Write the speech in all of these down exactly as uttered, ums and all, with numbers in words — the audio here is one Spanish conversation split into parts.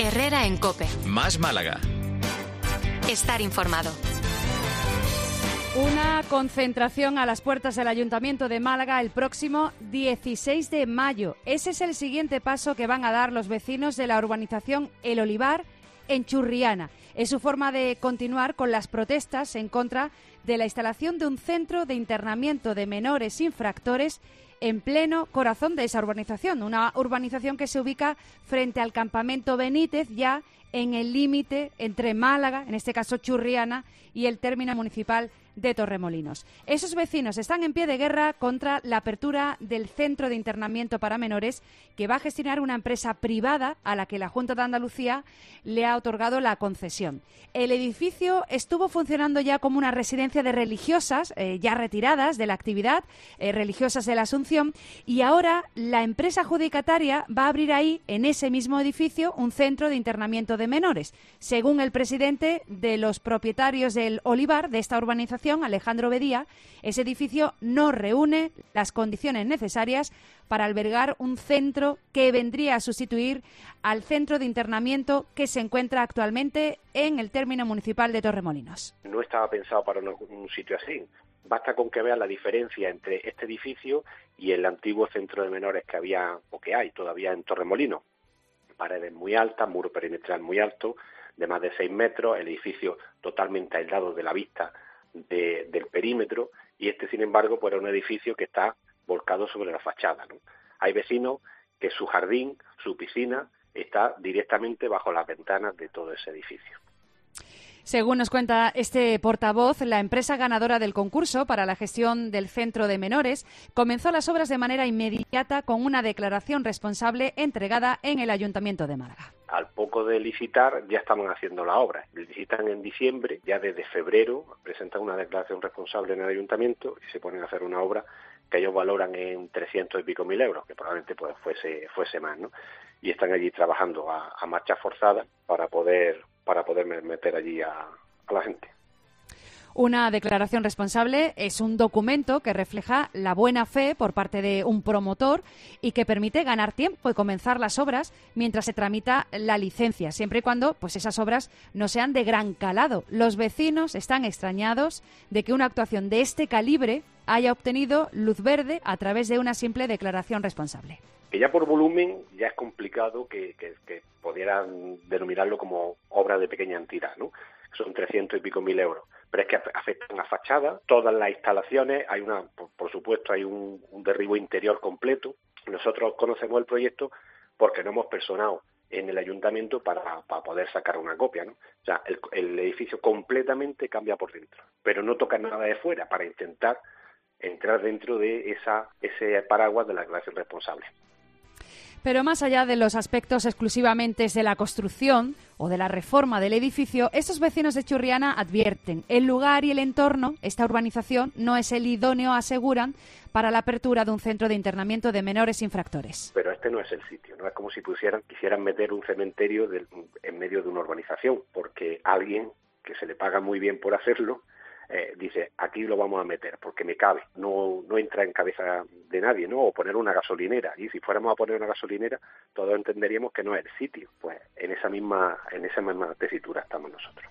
Herrera en COPE. Más Málaga. Estar informado. Una concentración a las puertas del Ayuntamiento de Málaga el próximo dieciséis de mayo. Ese es el siguiente paso que van a dar los vecinos de la urbanización El Olivar en Churriana. Es su forma de continuar con las protestas en contra de la instalación de un centro de internamiento de menores infractores en pleno corazón de esa urbanización. Una urbanización que se ubica frente al campamento Benítez, ya en el límite entre Málaga, en este caso Churriana, y el término municipal de Torremolinos. Esos vecinos están en pie de guerra contra la apertura del centro de internamiento para menores que va a gestionar una empresa privada a la que la Junta de Andalucía le ha otorgado la concesión. El edificio estuvo funcionando ya como una residencia de religiosas, eh, ya retiradas de la actividad, eh, religiosas de la Asunción, y ahora la empresa adjudicataria va a abrir ahí, en ese mismo edificio, un centro de internamiento de menores. Según el presidente de los propietarios del Olivar, de esta urbanización, Alejandro Bedía, ese edificio no reúne las condiciones necesarias para albergar un centro que vendría a sustituir al centro de internamiento que se encuentra actualmente en el término municipal de Torremolinos. No estaba pensado para un, un sitio así. Basta con que vean la diferencia entre este edificio y el antiguo centro de menores que había o que hay todavía en Torremolinos. Paredes muy altas, muro perimetral muy alto, de más de seis metros, el edificio totalmente aislado de la vista De, del perímetro, y este, sin embargo, pues era un edificio que está volcado sobre la fachada, ¿no? Hay vecinos que su jardín, su piscina, está directamente bajo las ventanas de todo ese edificio. Según nos cuenta este portavoz, la empresa ganadora del concurso para la gestión del centro de menores comenzó las obras de manera inmediata con una declaración responsable entregada en el Ayuntamiento de Málaga. Al poco de licitar ya estaban haciendo la obra. Licitan en diciembre, ya desde febrero presentan una declaración responsable en el Ayuntamiento y se ponen a hacer una obra que ellos valoran en trescientos y pico mil euros, que probablemente pues fuese fuese más, ¿no? Y están allí trabajando a, a marcha forzada para poder para poder meter allí a, a la gente. Una declaración responsable es un documento que refleja la buena fe por parte de un promotor y que permite ganar tiempo y comenzar las obras mientras se tramita la licencia, siempre y cuando pues esas obras no sean de gran calado. Los vecinos están extrañados de que una actuación de este calibre haya obtenido luz verde a través de una simple declaración responsable. Que ya por volumen ya es complicado que, que, que pudieran denominarlo como obra de pequeña entidad, ¿no? Son trescientos y pico mil euros. Pero es que afectan la fachada, todas las instalaciones, hay una, por, por supuesto, hay un, un derribo interior completo. Nosotros conocemos el proyecto porque no hemos personado en el ayuntamiento para, para poder sacar una copia, ¿no? O sea, el, el edificio completamente cambia por dentro, pero no toca nada de fuera para intentar entrar dentro de esa ese paraguas de la declaración responsable. Pero más allá de los aspectos exclusivamente de la construcción o de la reforma del edificio, estos vecinos de Churriana advierten: el lugar y el entorno, esta urbanización, no es el idóneo, aseguran, para la apertura de un centro de internamiento de menores infractores. Pero este no es el sitio, no es como si pusieran, quisieran meter un cementerio del, en medio de una urbanización, porque alguien que se le paga muy bien por hacerlo, Eh, dice, aquí lo vamos a meter porque me cabe, no no entra en cabeza de nadie, ¿no? O poner una gasolinera, y si fuéramos a poner una gasolinera todos entenderíamos que no es el sitio. Pues en esa misma en esa misma tesitura estamos nosotros.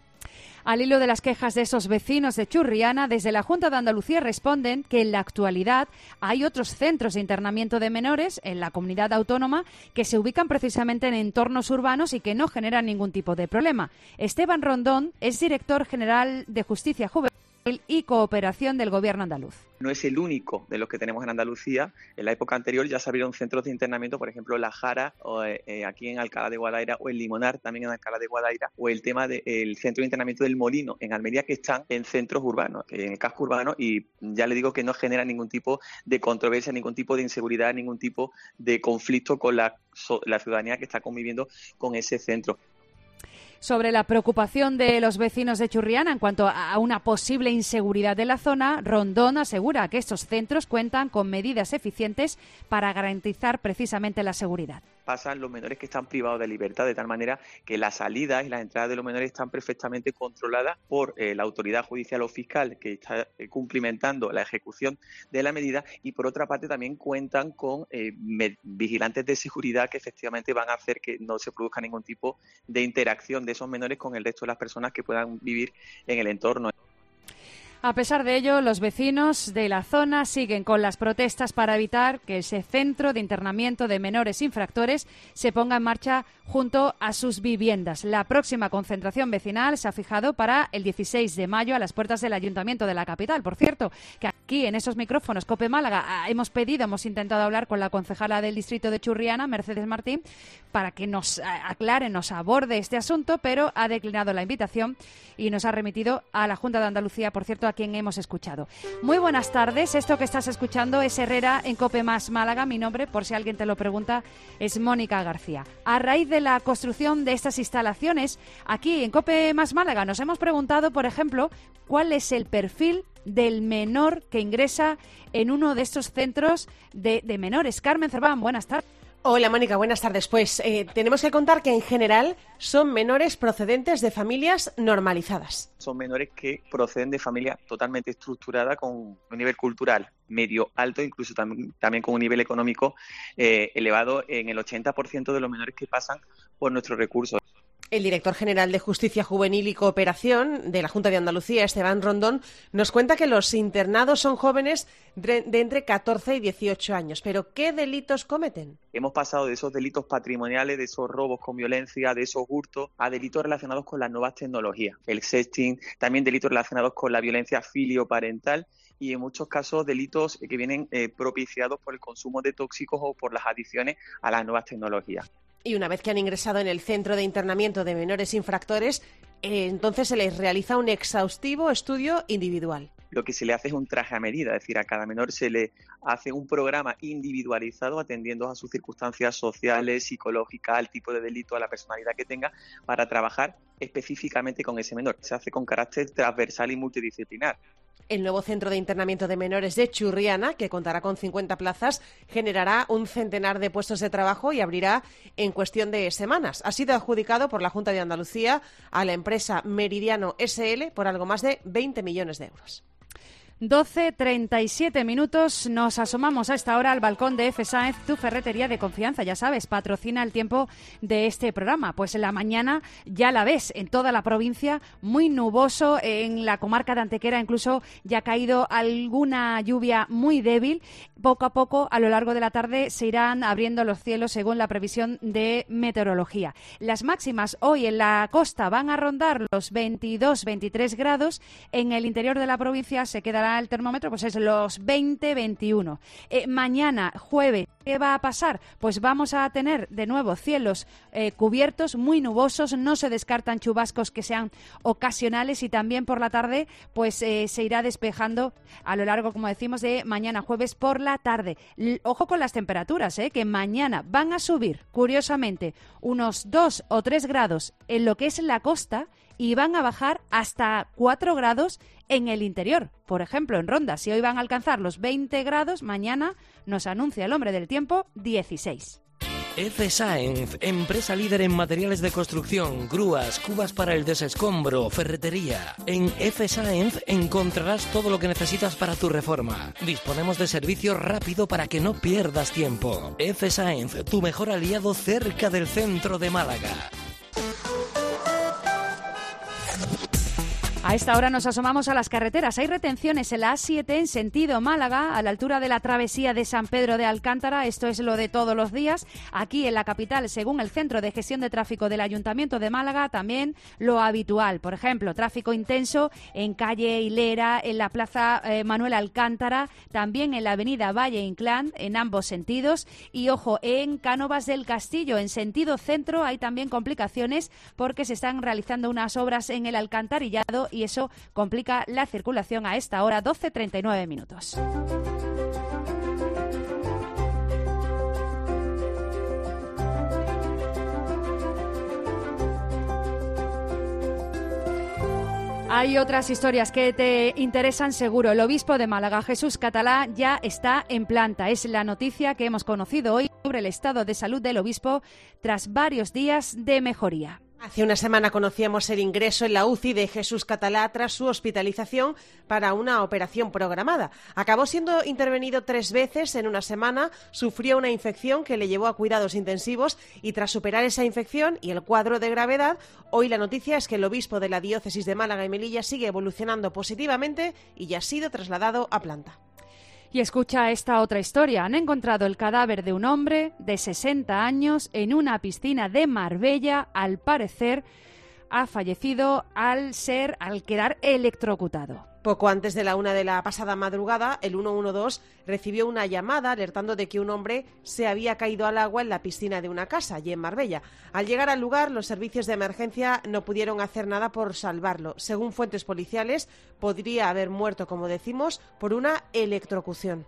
Al hilo de las quejas de esos vecinos de Churriana, desde la Junta de Andalucía responden que en la actualidad hay otros centros de internamiento de menores en la comunidad autónoma que se ubican precisamente en entornos urbanos y que no generan ningún tipo de problema. Esteban Rondón es director general de Justicia Juvenil y Cooperación del Gobierno andaluz. No es el único de los que tenemos en Andalucía. En la época anterior ya se abrieron centros de internamiento, por ejemplo, La Jara, o, eh, aquí en Alcalá de Guadaira, o el Limonar, también en Alcalá de Guadaira, o el tema del centro de internamiento del Molino, en Almería, que están en centros urbanos, en el casco urbano, y ya le digo que no genera ningún tipo de controversia, ningún tipo de inseguridad, ningún tipo de conflicto con la, la ciudadanía que está conviviendo con ese centro. Sobre la preocupación de los vecinos de Churriana en cuanto a una posible inseguridad de la zona, Rondón asegura que estos centros cuentan con medidas eficientes para garantizar precisamente la seguridad. pasan los menores que están privados de libertad, de tal manera que las salidas y las entradas de los menores están perfectamente controladas por eh, la autoridad judicial o fiscal que está eh, cumplimentando la ejecución de la medida, y por otra parte también cuentan con eh, vigilantes de seguridad que efectivamente van a hacer que no se produzca ningún tipo de interacción de esos menores con el resto de las personas que puedan vivir en el entorno. A pesar de ello, los vecinos de la zona siguen con las protestas para evitar que ese centro de internamiento de menores infractores se ponga en marcha junto a sus viviendas. La próxima concentración vecinal se ha fijado para el dieciséis de mayo a las puertas del Ayuntamiento de la capital. Por cierto, que aquí en esos micrófonos COPE Málaga hemos pedido, hemos intentado hablar con la concejala del distrito de Churriana, Mercedes Martín, para que nos aclare, nos aborde este asunto, pero ha declinado la invitación y nos ha remitido a la Junta de Andalucía, por cierto, a quien hemos escuchado. Muy buenas tardes. Esto que estás escuchando es Herrera en COPE Más Málaga. Mi nombre, por si alguien te lo pregunta, es Mónica García. A raíz de la construcción de estas instalaciones, aquí en COPE Más Málaga nos hemos preguntado, por ejemplo, cuál es el perfil del menor que ingresa en uno de estos centros de, de menores. Carmen Cerván, buenas tardes. Hola Mónica, buenas tardes. Pues eh, tenemos que contar que en general son menores procedentes de familias normalizadas. Son menores que proceden de familias totalmente estructuradas con un nivel cultural medio alto, incluso también, también con un nivel económico eh, elevado en el ochenta por ciento de los menores que pasan por nuestros recursos. El director general de Justicia Juvenil y Cooperación de la Junta de Andalucía, Esteban Rondón, nos cuenta que los internados son jóvenes de entre catorce y dieciocho años. ¿Pero qué delitos cometen? Hemos pasado de esos delitos patrimoniales, de esos robos con violencia, de esos hurtos, a delitos relacionados con las nuevas tecnologías. El sexting, también delitos relacionados con la violencia filioparental y en muchos casos delitos que vienen eh, propiciados por el consumo de tóxicos o por las adicciones a las nuevas tecnologías. Y una vez que han ingresado en el centro de internamiento de menores infractores, eh, entonces se les realiza un exhaustivo estudio individual. Lo que se le hace es un traje a medida, es decir, a cada menor se le hace un programa individualizado atendiendo a sus circunstancias sociales, psicológicas, al tipo de delito, a la personalidad que tenga, para trabajar específicamente con ese menor. Se hace con carácter transversal y multidisciplinar. El nuevo centro de internamiento de menores de Churriana, que contará con cincuenta plazas, generará un centenar de puestos de trabajo y abrirá en cuestión de semanas. Ha sido adjudicado por la Junta de Andalucía a la empresa Meridiano ese ele por algo más de veinte millones de euros. doce treinta y siete minutos, nos asomamos a esta hora al balcón de F. Sáenz, tu ferretería de confianza, ya sabes, patrocina el tiempo de este programa. Pues en la mañana ya la ves, en toda la provincia, muy nuboso, en la comarca de Antequera incluso ya ha caído alguna lluvia muy débil. Poco a poco, a lo largo de la tarde, se irán abriendo los cielos según la previsión de meteorología. Las máximas hoy en la costa van a rondar los veintidós veintitrés grados, en el interior de la provincia se quedará el termómetro, pues es los veinte veintiuno. Eh, mañana, jueves, ¿qué va a pasar? Pues vamos a tener de nuevo cielos eh, cubiertos, muy nubosos, no se descartan chubascos que sean ocasionales y también por la tarde pues eh, se irá despejando a lo largo, como decimos, de mañana jueves por la tarde. L- ojo con las temperaturas, eh, que mañana van a subir, curiosamente, unos dos o tres grados en lo que es la costa y van a bajar hasta cuatro grados en el interior. Por ejemplo, en Ronda, si hoy van a alcanzar los veinte grados, mañana nos anuncia el hombre del tiempo dieciséis. F. Sáenz, empresa líder en materiales de construcción, grúas, cubas para el desescombro, ferretería. En F. Sáenz encontrarás todo lo que necesitas para tu reforma. Disponemos de servicio rápido para que no pierdas tiempo. F. Sáenz, tu mejor aliado cerca del centro de Málaga. A esta hora nos asomamos a las carreteras. Hay retenciones en la A siete en sentido Málaga, a la altura de la travesía de San Pedro de Alcántara. Esto es lo de todos los días. Aquí en la capital, según el Centro de Gestión de Tráfico del Ayuntamiento de Málaga, también lo habitual. Por ejemplo, tráfico intenso en calle Hilera, en la plaza eh, Manuel Alcántara, también en la avenida Valle Inclán, en ambos sentidos. Y ojo, en Cánovas del Castillo, en sentido centro, hay también complicaciones porque se están realizando unas obras en el alcantarillado y eso complica la circulación a esta hora, doce treinta y nueve minutos. Hay otras historias que te interesan seguro. El obispo de Málaga, Jesús Catalá, ya está en planta. Es la noticia que hemos conocido hoy sobre el estado de salud del obispo tras varios días de mejoría. Hace una semana conocíamos el ingreso en la U C I de Jesús Catalá tras su hospitalización para una operación programada. Acabó siendo intervenido tres veces en una semana, sufrió una infección que le llevó a cuidados intensivos y tras superar esa infección y el cuadro de gravedad, hoy la noticia es que el obispo de la diócesis de Málaga y Melilla sigue evolucionando positivamente y ya ha sido trasladado a planta. Y escucha esta otra historia. Han encontrado el cadáver de un hombre de sesenta años en una piscina de Marbella. Al parecer, ha fallecido al ser, al quedar electrocutado. Poco antes de la una de la pasada madrugada, el ciento doce recibió una llamada alertando de que un hombre se había caído al agua en la piscina de una casa, allí en Marbella. Al llegar al lugar, los servicios de emergencia no pudieron hacer nada por salvarlo. Según fuentes policiales, podría haber muerto, como decimos, por una electrocución.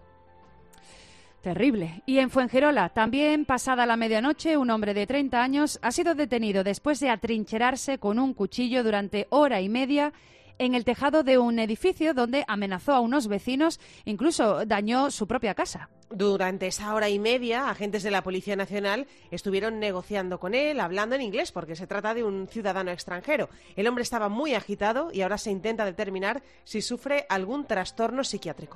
Terrible. Y en Fuengirola, también pasada la medianoche, un hombre de treinta años ha sido detenido después de atrincherarse con un cuchillo durante hora y media en el tejado de un edificio donde amenazó a unos vecinos, incluso dañó su propia casa. Durante esa hora y media, agentes de la Policía Nacional estuvieron negociando con él, hablando en inglés, porque se trata de un ciudadano extranjero. El hombre estaba muy agitado y ahora se intenta determinar si sufre algún trastorno psiquiátrico.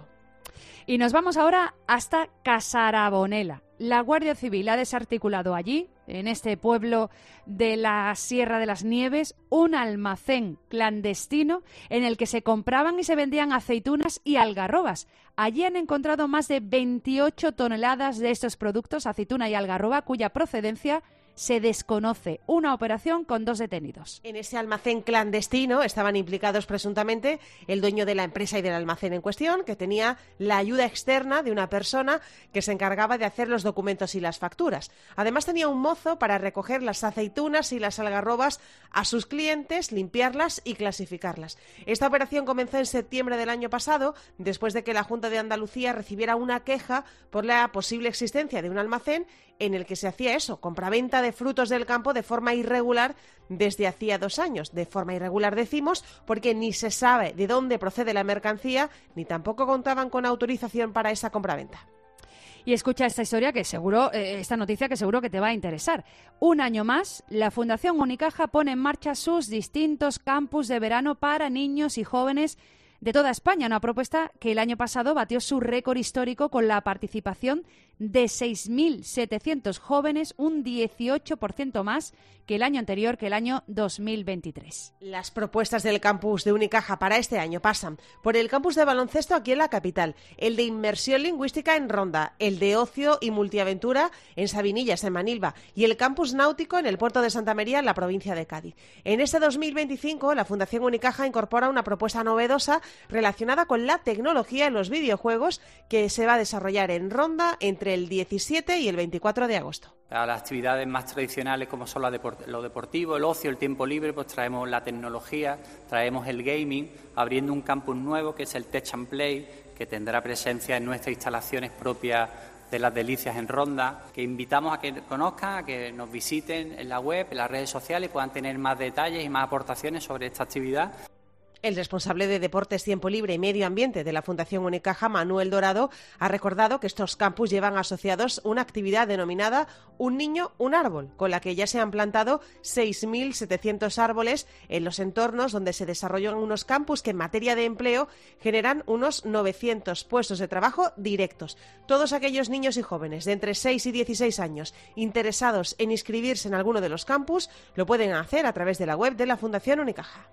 Y nos vamos ahora hasta Casarabonela. La Guardia Civil ha desarticulado allí, en este pueblo de la Sierra de las Nieves, un almacén clandestino en el que se compraban y se vendían aceitunas y algarrobas. Allí han encontrado más de veintiocho toneladas de estos productos, aceituna y algarroba, cuya procedencia se desconoce. Una operación con dos detenidos. En ese almacén clandestino estaban implicados presuntamente el dueño de la empresa y del almacén en cuestión, que tenía la ayuda externa de una persona que se encargaba de hacer los documentos y las facturas. Además tenía un mozo para recoger las aceitunas y las algarrobas a sus clientes, limpiarlas y clasificarlas. Esta operación comenzó en septiembre del año pasado, después de que la Junta de Andalucía recibiera una queja por la posible existencia de un almacén en el que se hacía eso, compraventa de frutos del campo de forma irregular desde hacía dos años. De forma irregular decimos porque ni se sabe de dónde procede la mercancía, ni tampoco contaban con autorización para esa compraventa. Y escucha esta historia que seguro, eh, esta noticia que seguro que te va a interesar. Un año más, la Fundación Unicaja pone en marcha sus distintos campus de verano para niños y jóvenes de toda España, una propuesta que el año pasado batió su récord histórico con la participación de seis mil setecientos jóvenes, un dieciocho por ciento más que el año anterior, que el año dos mil veintitrés. Las propuestas del campus de Unicaja para este año pasan por el campus de baloncesto aquí en la capital, el de inmersión lingüística en Ronda, el de ocio y multiaventura en Sabinillas, en Manilva, y el campus náutico en el puerto de Santa María, en la provincia de Cádiz. En este dos mil veinticinco, la Fundación Unicaja incorpora una propuesta novedosa relacionada con la tecnología en los videojuegos que se va a desarrollar en Ronda entre el diecisiete y el veinticuatro de agosto. A las actividades más tradicionales como son lo deportivo, el ocio, el tiempo libre, pues traemos la tecnología, traemos el gaming, abriendo un campus nuevo que es el Tech and Play, que tendrá presencia en nuestras instalaciones propias de Las Delicias en Ronda, que invitamos a que conozcan, a que nos visiten en la web, en las redes sociales y puedan tener más detalles y más aportaciones sobre esta actividad. El responsable de Deportes, Tiempo Libre y Medio Ambiente de la Fundación Unicaja, Manuel Dorado, ha recordado que estos campus llevan asociados una actividad denominada Un niño, un árbol, con la que ya se han plantado seis mil setecientos árboles en los entornos donde se desarrollan unos campus que en materia de empleo generan unos novecientos puestos de trabajo directos. Todos aquellos niños y jóvenes de entre seis y dieciséis años interesados en inscribirse en alguno de los campus lo pueden hacer a través de la web de la Fundación Unicaja.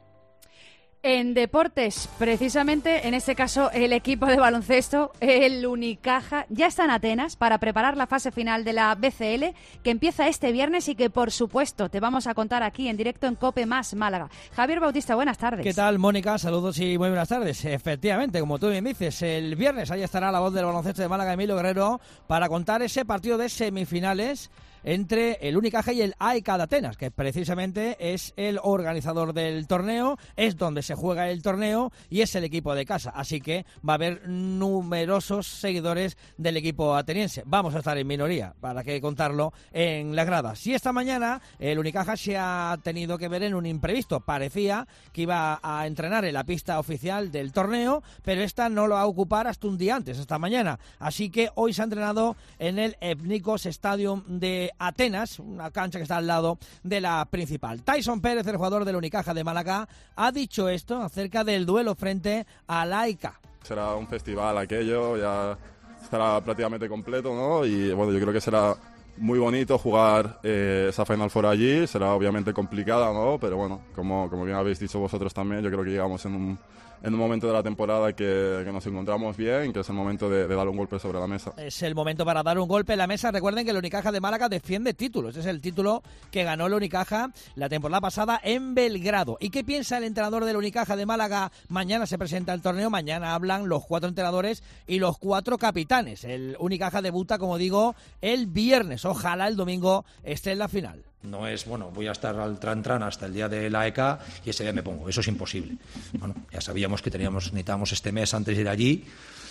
En deportes, precisamente, en este caso, el equipo de baloncesto, el Unicaja, ya está en Atenas para preparar la fase final de la B C L, que empieza este viernes y que, por supuesto, te vamos a contar aquí en directo en COPE Más Málaga. Javier Bautista, buenas tardes. ¿Qué tal, Mónica? Saludos y muy buenas tardes. Efectivamente, como tú bien dices, el viernes ahí estará la voz del baloncesto de Málaga, Emilio Guerrero, para contar ese partido de semifinales entre el Unicaja y el A E K de Atenas, que precisamente es el organizador del torneo, es donde se juega el torneo y es el equipo de casa, así que va a haber numerosos seguidores del equipo ateniense. Vamos a estar en minoría, para que contarlo en las gradas. Y esta mañana el Unicaja se ha tenido que ver en un imprevisto. Parecía que iba a entrenar en la pista oficial del torneo, pero esta no lo va a ocupar hasta un día antes, esta mañana. Así que hoy se ha entrenado en el Ethnikos Stadium de Atenas, una cancha que está al lado de la principal. Tyson Pérez, el jugador del Unicaja de Málaga, ha dicho esto acerca del duelo frente al A E K. Será un festival aquello, ya estará prácticamente completo, ¿no? Y bueno, yo creo que será muy bonito jugar eh, esa Final Four allí. Será obviamente complicada, ¿no? Pero bueno, como, como bien habéis dicho vosotros también, yo creo que llegamos en un, en un momento de la temporada que, que nos encontramos bien, que es el momento de, de dar un golpe sobre la mesa. Es el momento para dar un golpe en la mesa. Recuerden que el Unicaja de Málaga defiende títulos. Es el título que ganó el Unicaja la temporada pasada en Belgrado. ¿Y qué piensa el entrenador del Unicaja de Málaga? Mañana se presenta el torneo, mañana hablan los cuatro entrenadores y los cuatro capitanes. El Unicaja debuta, como digo, el viernes. Ojalá el domingo esté en la final. No es, bueno, voy a estar al tran-tran hasta el día de la A E K y ese día me pongo. Eso es imposible. Bueno, ya sabíamos que teníamos, necesitábamos este mes antes de ir allí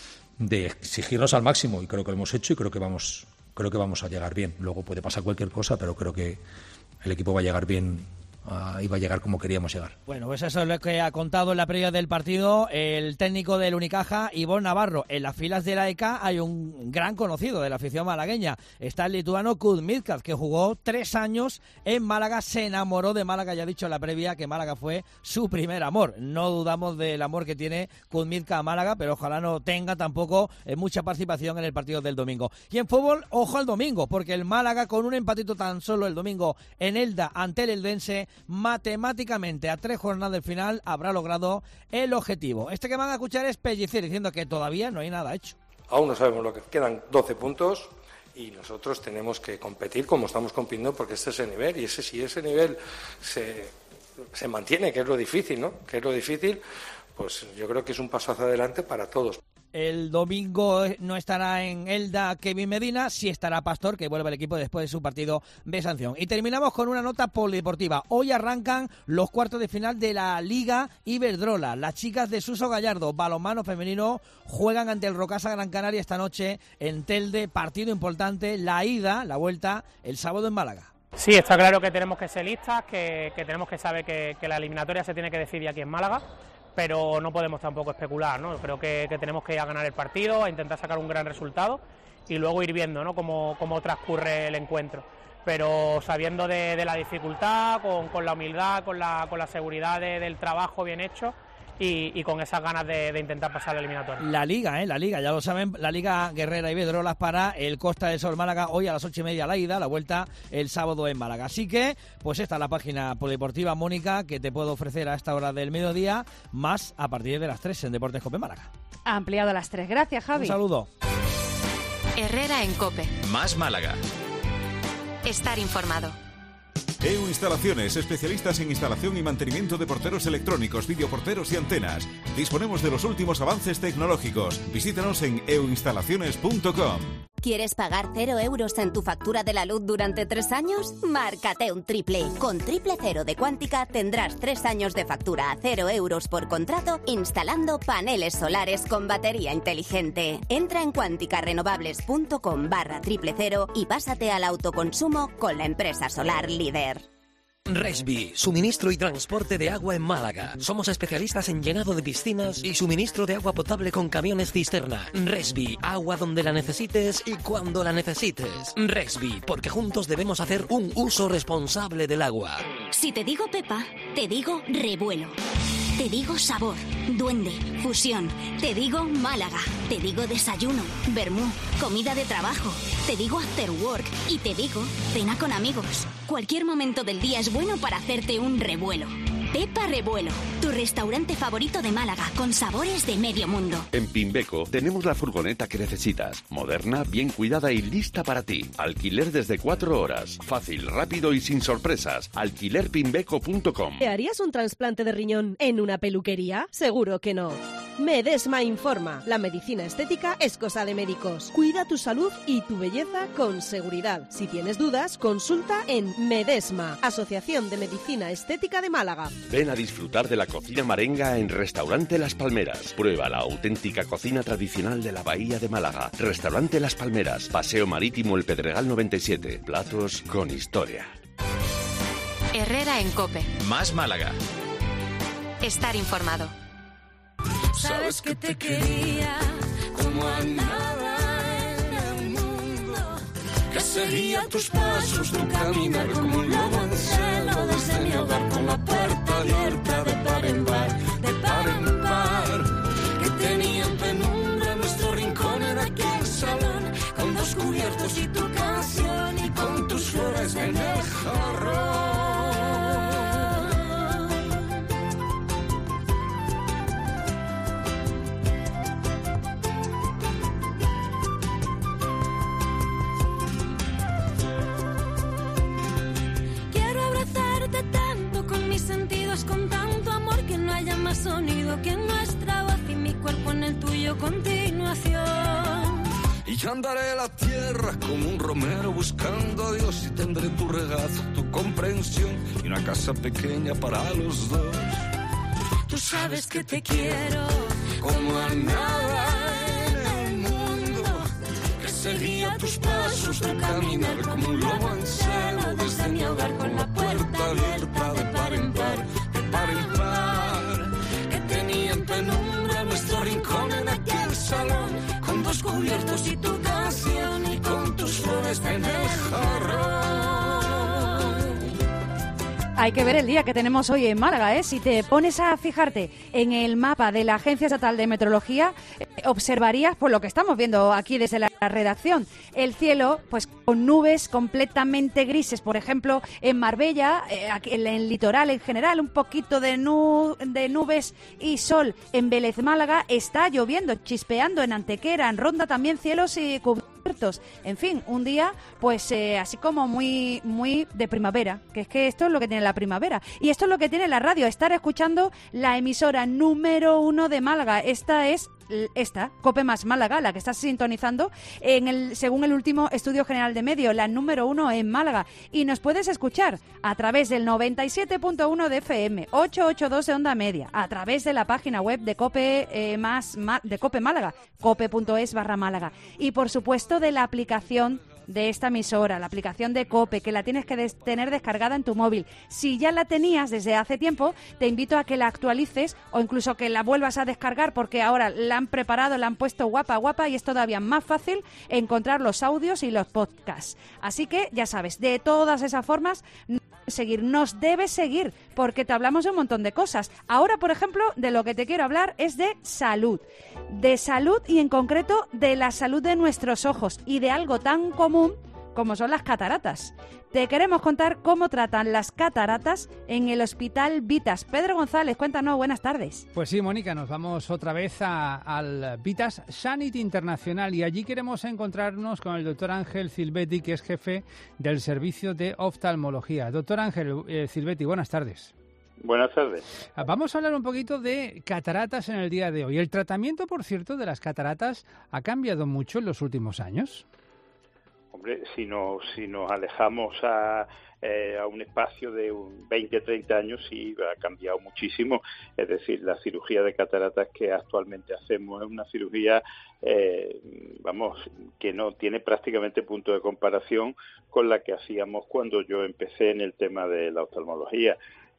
de exigirnos al máximo y creo que lo hemos hecho y creo que vamos, creo que vamos a llegar bien. Luego puede pasar cualquier cosa, pero creo que el equipo va a llegar bien. Uh, iba a llegar como queríamos llegar. Bueno, pues eso es lo que ha contado en la previa del partido el técnico del Unicaja, Ivón Navarro. En las filas de la A E K hay un gran conocido de la afición malagueña. Está el lituano Kuzminskas, que jugó tres años en Málaga, se enamoró de Málaga, ya ha dicho en la previa que Málaga fue su primer amor. No dudamos del amor que tiene Kuzminskas a Málaga, pero ojalá no tenga tampoco eh, mucha participación en el partido del domingo. Y en fútbol, ojo al domingo, porque el Málaga, con un empatito tan solo el domingo en Elda ante el Eldense, matemáticamente a tres jornadas del final habrá logrado el objetivo. Este que van a escuchar es Pellicer diciendo que todavía no hay nada hecho. Aún no sabemos lo que quedan, doce puntos, y nosotros tenemos que competir como estamos compitiendo, porque este es el nivel, y ese si ese nivel se, se mantiene, que es lo difícil, ¿no? Que es lo difícil, pues yo creo que es un paso hacia adelante para todos. El domingo no estará en Elda Kevin Medina, sí estará Pastor, que vuelve al equipo después de su partido de sanción. Y terminamos con una nota polideportiva. Hoy arrancan los cuartos de final de la Liga Iberdrola. Las chicas de Suso Gallardo, balonmano femenino, juegan ante el Rocasa Gran Canaria esta noche en Telde. Partido importante, la ida, la vuelta, el sábado en Málaga. Sí, está claro que tenemos que ser listas, que, que tenemos que saber que, que la eliminatoria se tiene que decidir aquí en Málaga, pero no podemos tampoco especular, ¿no? Creo que, que tenemos que ir a ganar el partido, a intentar sacar un gran resultado y luego ir viendo, ¿no?, cómo, cómo transcurre el encuentro. Pero sabiendo de, de la dificultad, con, con la humildad, con la, con la seguridad de, del trabajo bien hecho y, y con esas ganas de, de intentar pasar la eliminatoria. La Liga, ¿eh? La Liga, ya lo saben, la Liga Guerrera Iberdrola para el Costa del Sol Málaga hoy a las ocho y media la ida, la vuelta el sábado en Málaga. Así que, pues esta es la página polideportiva, Mónica, que te puedo ofrecer a esta hora del mediodía, más a partir de las tres en Deportes COPE Málaga. Ha ampliado a las tres. Gracias, Javi. Un saludo. Herrera en COPE. Más Málaga. Estar informado. E U Instalaciones, especialistas en instalación y mantenimiento de porteros electrónicos, videoporteros y antenas. Disponemos de los últimos avances tecnológicos. Visítanos en e u instalaciones punto com. ¿Quieres pagar cero euros en tu factura de la luz durante tres años? Márcate un triple. Con Triple Cero de Cuántica tendrás tres años de factura a cero euros por contrato instalando paneles solares con batería inteligente. Entra en cuánticarenovables.com barra triple cero y pásate al autoconsumo con la empresa solar líder. Resby, suministro y transporte de agua en Málaga. Somos especialistas en llenado de piscinas y suministro de agua potable con camiones cisterna. Resby, agua donde la necesites y cuando la necesites. Resby, porque juntos debemos hacer un uso responsable del agua. Si te digo Pepa, te digo revuelo. Te digo sabor, duende, fusión. Te digo Málaga. Te digo desayuno, vermú, comida de trabajo. Te digo after work y te digo cena con amigos. Cualquier momento del día es bueno para hacerte un revuelo. Pepa Revuelo, tu restaurante favorito de Málaga, con sabores de medio mundo. En Pimbeco tenemos la furgoneta que necesitas. Moderna, bien cuidada y lista para ti. Alquiler desde cuatro horas. Fácil, rápido y sin sorpresas. alquiler pimbeco punto com. ¿Te harías un trasplante de riñón en una peluquería? Seguro que no. Medesma informa. La medicina estética es cosa de médicos. Cuida tu salud y tu belleza con seguridad. Si tienes dudas, consulta en Medesma, Asociación de Medicina Estética de Málaga. Ven a disfrutar de la cocina marenga en Restaurante Las Palmeras. Prueba la auténtica cocina tradicional de la Bahía de Málaga. Restaurante Las Palmeras, Paseo Marítimo El Pedregal noventa y siete. Platos con historia. Herrera en COPE. Más Málaga. Estar informado. Sabes que te quería como a nada en el mundo, que seguía tus pasos, tu caminar como un lobo en celo desde mi hogar con la puerta abierta de par en par, de par en par, que tenía en penumbra nuestro rincón en aquel salón, con dos cubiertos y tu canción y con tus flores en el jarrón. Con tanto amor que no haya más sonido que nuestra voz y mi cuerpo en el tuyo continuación. Y yo andaré la tierra como un romero buscando a Dios y tendré tu regazo, tu comprensión y una casa pequeña para los dos. Tú sabes que te quiero como a nada en el mundo, que seguía tus pasos, tu caminar como un lobo en celo desde mi hogar con la puerta abierta de par en par. Par en par, que tenía en penumbra nuestro rincón en aquel salón, con dos cubiertos y tu canción y con tus flores en el jarrón. Hay que ver el día que tenemos hoy en Málaga, ¿eh? Si te pones a fijarte en el mapa de la Agencia Estatal de Meteorología, eh, observarías por lo que estamos viendo aquí desde la redacción. El cielo, pues con nubes completamente grises, por ejemplo, en Marbella, eh, aquí en el litoral en general, un poquito de, nu de nubes y sol. En Vélez, Málaga, está lloviendo, chispeando en Antequera, en Ronda también cielos y cubiertos. En fin, un día pues eh, así como muy muy de primavera, que es que esto es lo que tiene la primavera y esto es lo que tiene la radio, estar escuchando la emisora número uno de Málaga. Esta es esta, COPE más Málaga, la que estás sintonizando en el, según el último estudio general de medios, la número uno en Málaga, y nos puedes escuchar a través del noventa y siete punto uno de F M, ochocientos ochenta y dos de onda media, a través de la página web de COPE eh, más ma, de COPE Málaga, cope.es barra Málaga, y por supuesto de la aplicación de esta emisora, la aplicación de COPE, que la tienes que des- tener descargada en tu móvil. Si ya la tenías desde hace tiempo, te invito a que la actualices o incluso que la vuelvas a descargar, porque ahora la han preparado, la han puesto guapa, guapa, y es todavía más fácil encontrar los audios y los podcasts. Así que, ya sabes, de todas esas formas, seguir, nos debes seguir, porque te hablamos de un montón de cosas. Ahora, por ejemplo, de lo que te quiero hablar es de salud. De salud y en concreto de la salud de nuestros ojos y de algo tan común como son las cataratas. Te queremos contar cómo tratan las cataratas en el Hospital Vitas. Pedro González, cuéntanos, buenas tardes. Pues sí, Mónica, nos vamos otra vez a, al Vitas Sanity Internacional y allí queremos encontrarnos con el doctor Ángel Silvetti, que es jefe del servicio de oftalmología. Doctor Ángel eh, Silvetti, buenas tardes. Buenas tardes. Vamos a hablar un poquito de cataratas en el día de hoy. El tratamiento, por cierto, de las cataratas ha cambiado mucho en los últimos años. Hombre, si nos, si nos alejamos a, eh, a un espacio de un veinte, treinta años, sí ha cambiado muchísimo. Es decir, la cirugía de cataratas que actualmente hacemos es una cirugía, eh, vamos, que no tiene prácticamente punto de comparación con la que hacíamos cuando yo empecé en el tema de la oftalmología.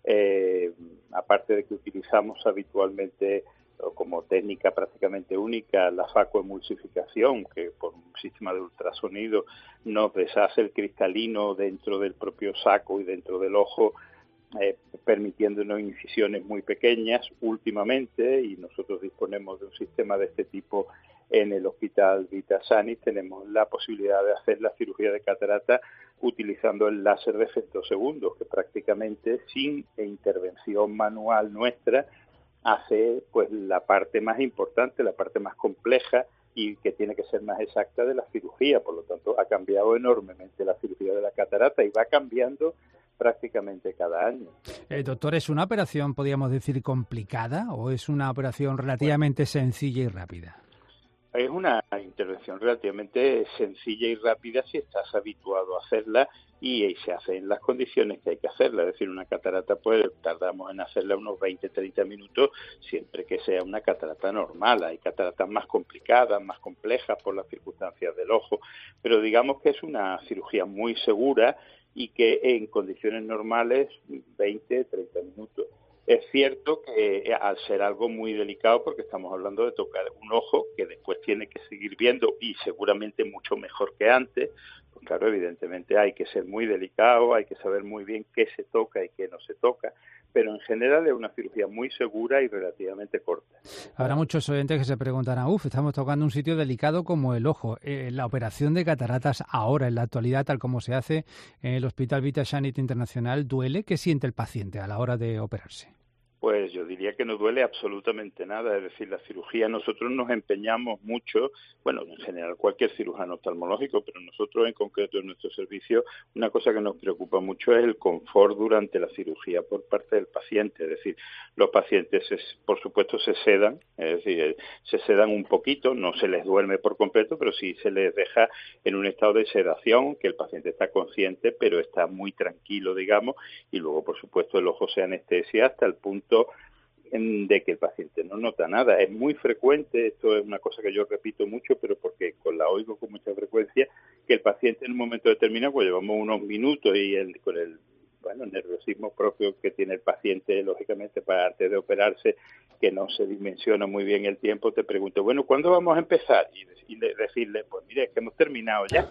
Eh, aparte de que utilizamos habitualmente como técnica prácticamente única la facoemulsificación, que por un sistema de ultrasonido nos deshace el cristalino dentro del propio saco y dentro del ojo, eh, permitiéndonos incisiones muy pequeñas últimamente, y nosotros disponemos de un sistema de este tipo en el Hospital Vitas Sanity. Tenemos la posibilidad de hacer la cirugía de catarata utilizando el láser de femtosegundos, que prácticamente sin intervención manual nuestra hace pues la parte más importante, la parte más compleja y que tiene que ser más exacta de la cirugía. Por lo tanto, ha cambiado enormemente la cirugía de la catarata y va cambiando prácticamente cada año. Eh, doctor, ¿es una operación, podríamos decir, complicada o es una operación relativamente sencilla y rápida? Es una intervención relativamente sencilla y rápida si estás habituado a hacerla y, y se hace en las condiciones que hay que hacerla. Es decir, una catarata, pues tardamos en hacerla unos veinte a treinta minutos siempre que sea una catarata normal. Hay cataratas más complicadas, más complejas por las circunstancias del ojo, pero digamos que es una cirugía muy segura y que en condiciones normales veinte a treinta minutos. Es cierto que al ser algo muy delicado, porque estamos hablando de tocar un ojo que después tiene que seguir viendo y seguramente mucho mejor que antes, pues claro, evidentemente hay que ser muy delicado, hay que saber muy bien qué se toca y qué no se toca, pero en general es una cirugía muy segura y relativamente corta. Habrá muchos oyentes que se preguntarán, uff, estamos tocando un sitio delicado como el ojo. Eh, la operación de cataratas ahora, en la actualidad, tal como se hace en el Hospital Vitas Sanit Internacional, ¿duele? ¿Qué siente el paciente a la hora de operarse? Pues yo diría que no duele absolutamente nada, es decir, la cirugía, nosotros nos empeñamos mucho, bueno, en general cualquier cirujano oftalmológico, pero nosotros en concreto en nuestro servicio, una cosa que nos preocupa mucho es el confort durante la cirugía por parte del paciente, es decir, los pacientes, por supuesto, se sedan, es decir, se sedan un poquito, no se les duerme por completo, pero sí se les deja en un estado de sedación, que el paciente está consciente, pero está muy tranquilo, digamos, y luego, por supuesto, el ojo se anestesia hasta el punto de que el paciente no nota nada. Es muy frecuente, esto es una cosa que yo repito mucho, pero porque con la oigo con mucha frecuencia, que el paciente en un momento determinado, pues llevamos unos minutos y el, con el bueno, nerviosismo propio que tiene el paciente, lógicamente, para antes de operarse, que no se dimensiona muy bien el tiempo, te pregunto, bueno, ¿cuándo vamos a empezar? Y, y decirle, pues mire, es que hemos terminado ya.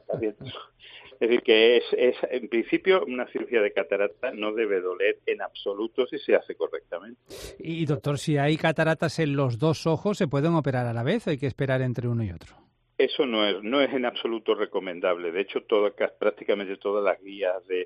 Es decir, que es, es, en principio, una cirugía de catarata no debe doler en absoluto si se hace correctamente. Y, doctor, si hay cataratas en los dos ojos, ¿se pueden operar a la vez o hay que esperar entre uno y otro? Eso no es, no es en absoluto recomendable. De hecho, todo, prácticamente todas las guías de,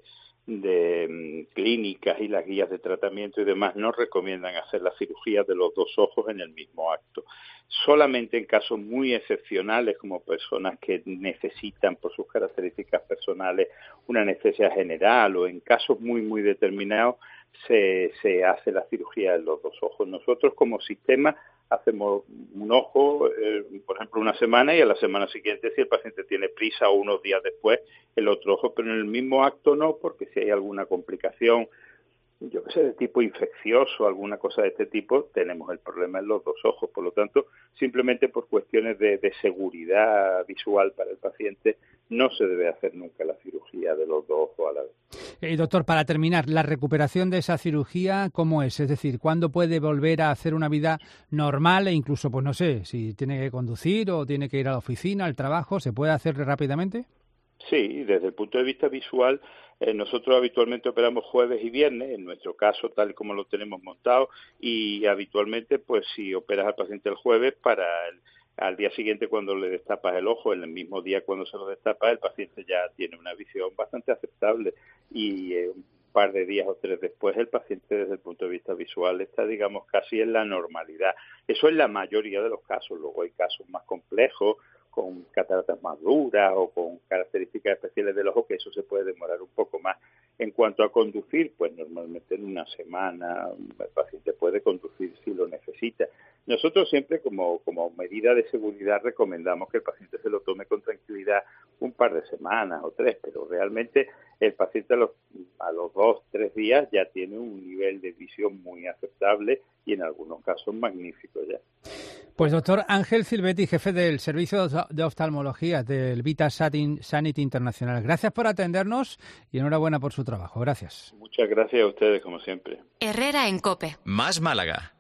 de um, clínicas y las guías de tratamiento y demás no recomiendan hacer la cirugía de los dos ojos en el mismo acto. Solamente en casos muy excepcionales, como personas que necesitan por sus características personales una anestesia general, o en casos muy muy determinados se, se hace la cirugía en los dos ojos. Nosotros como sistema hacemos un ojo, eh, por ejemplo, una semana, y a la semana siguiente, si el paciente tiene prisa, o unos días después, el otro ojo, pero en el mismo acto no, porque si hay alguna complicación, yo que sé, de tipo infeccioso, alguna cosa de este tipo, tenemos el problema en los dos ojos. Por lo tanto, simplemente por cuestiones de, de seguridad visual para el paciente, no se debe hacer nunca la cirugía de los dos ojos a la vez. Eh, doctor, para terminar, ¿la recuperación de esa cirugía cómo es? Es decir, ¿cuándo puede volver a hacer una vida normal e incluso, pues no sé, si tiene que conducir o tiene que ir a la oficina, al trabajo, ¿se puede hacer rápidamente? Sí, desde el punto de vista visual, eh, nosotros habitualmente operamos jueves y viernes, en nuestro caso tal como lo tenemos montado, y habitualmente pues si operas al paciente el jueves, para el, al día siguiente cuando le destapas el ojo, en el mismo día cuando se lo destapas, el paciente ya tiene una visión bastante aceptable, y eh, un par de días o tres después el paciente desde el punto de vista visual está, digamos, casi en la normalidad. Eso es la mayoría de los casos. Luego hay casos más complejos, con cataratas más duras o con características especiales del ojo, que eso se puede demorar un poco más. En cuanto a conducir, pues normalmente en una semana el paciente puede conducir si lo necesita. Nosotros siempre como, como medida de seguridad recomendamos que el paciente se lo tome con tranquilidad un par de semanas o tres, pero realmente el paciente a los, a los dos, tres días ya tiene un nivel de visión muy aceptable y en algunos casos magnífico ya. Pues doctor Ángel Silvetti, jefe del Servicio de Oftalmología del Vitas Sanit Internacional. Gracias por atendernos y enhorabuena por su trabajo. Gracias. Muchas gracias a ustedes, como siempre. Herrera en COPE. Más Málaga.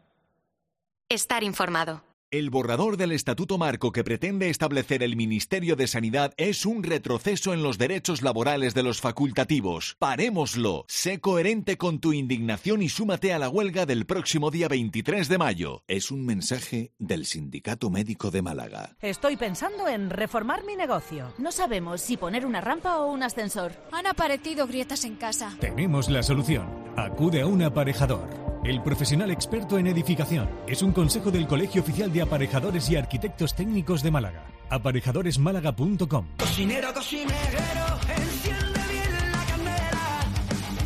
Estar informado. El borrador del Estatuto Marco que pretende establecer el Ministerio de Sanidad es un retroceso en los derechos laborales de los facultativos. Parémoslo. Sé coherente con tu indignación y súmate a la huelga del próximo día veintitrés de mayo. Es un mensaje del Sindicato Médico de Málaga. Estoy pensando en reformar mi negocio. No sabemos si poner una rampa o un ascensor. Han aparecido grietas en casa. Tenemos la solución. Acude a un aparejador. El profesional experto en edificación. Es un consejo del Colegio Oficial de Aparejadores y Arquitectos Técnicos de Málaga. aparejadores málaga punto com. Cocinero, cocinero, enciende bien la candela.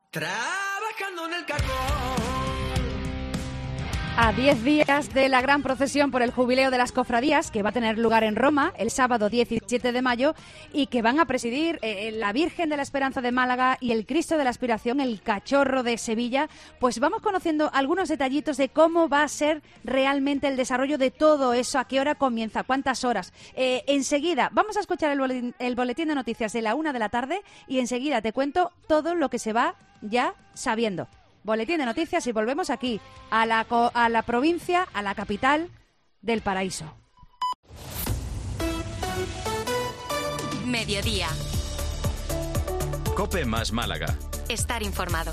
Trabajando en el carbón. A diez días de la gran procesión por el jubileo de las cofradías, que va a tener lugar en Roma el sábado diecisiete de mayo y que van a presidir eh, la Virgen de la Esperanza de Málaga y el Cristo de la Aspiración, el Cachorro de Sevilla, pues vamos conociendo algunos detallitos de cómo va a ser realmente el desarrollo de todo eso, a qué hora comienza, cuántas horas. Eh, enseguida vamos a escuchar el boletín, el boletín de noticias de la una de la tarde y enseguida te cuento todo lo que se va ya sabiendo. Boletín de noticias y volvemos aquí, a la, a la provincia, a la capital del paraíso. Mediodía. COPE más Málaga. Estar informado.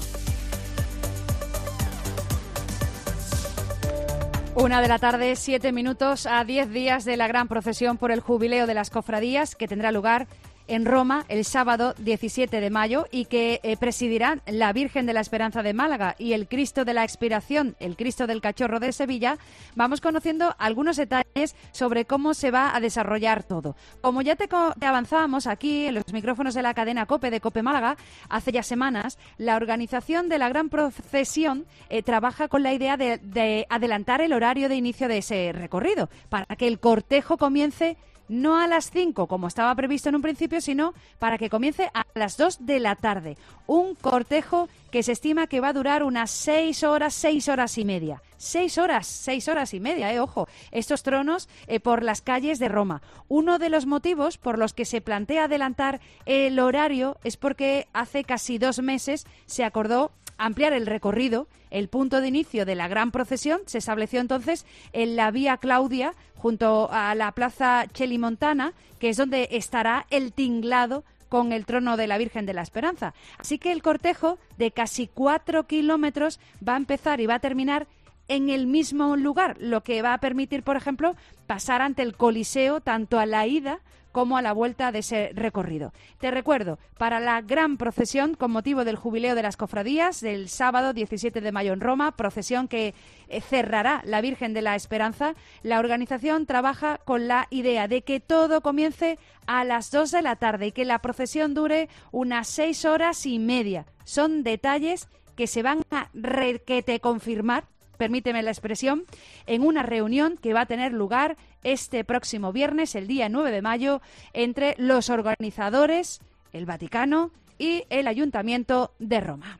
Una de la tarde, siete minutos, a diez días de la gran procesión por el jubileo de las cofradías que tendrá lugar en Roma el sábado diecisiete de mayo y que eh, presidirán la Virgen de la Esperanza de Málaga y el Cristo de la Expiración, el Cristo del Cachorro de Sevilla. Vamos conociendo algunos detalles sobre cómo se va a desarrollar todo. Como ya te, te avanzábamos aquí en los micrófonos de la cadena COPE de COPE Málaga, hace ya semanas, la organización de la gran procesión eh, trabaja con la idea de, de adelantar el horario de inicio de ese recorrido para que el cortejo comience no a las cinco, como estaba previsto en un principio, sino para que comience a las dos de la tarde. Un cortejo que se estima que va a durar unas seis horas, seis horas y media. Seis horas, seis horas y media, eh, ojo, estos tronos eh, por las calles de Roma. Uno de los motivos por los que se plantea adelantar el horario es porque hace casi dos meses se acordó ampliar el recorrido. El punto de inicio de la gran procesión se estableció entonces en la Vía Claudia, junto a la Plaza Celimontana, que es donde estará el tinglado con el trono de la Virgen de la Esperanza. Así que el cortejo de casi cuatro kilómetros va a empezar y va a terminar en el mismo lugar, lo que va a permitir, por ejemplo, pasar ante el Coliseo tanto a la ida como a la vuelta de ese recorrido. Te recuerdo, para la gran procesión con motivo del jubileo de las cofradías del sábado diecisiete de mayo en Roma, procesión que cerrará la Virgen de la Esperanza, la organización trabaja con la idea de que todo comience a las dos de la tarde y que la procesión dure unas seis horas y media. Son detalles que se van a requete confirmar, permíteme la expresión, en una reunión que va a tener lugar este próximo viernes, el día nueve de mayo, entre los organizadores, el Vaticano y el Ayuntamiento de Roma.